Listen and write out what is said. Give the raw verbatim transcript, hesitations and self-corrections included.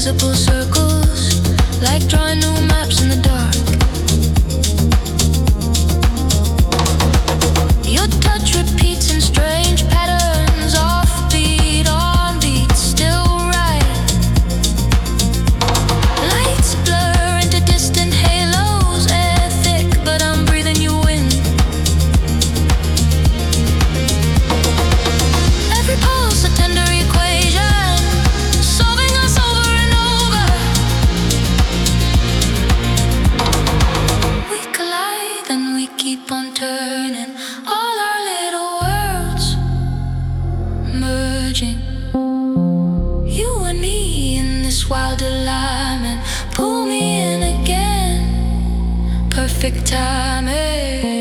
invisible circles, like drawing new maps in the dark. Your touch repeats in strange patterns, offbeat, on beat, still right. Lights blur into distant halos, air thick, but I'm breathing you in. Every pulse a tender equation, solving us over and over. We collide and we keep on turning, all our little worlds merging. You and me in this wild alignment, pull me in again, perfect timing.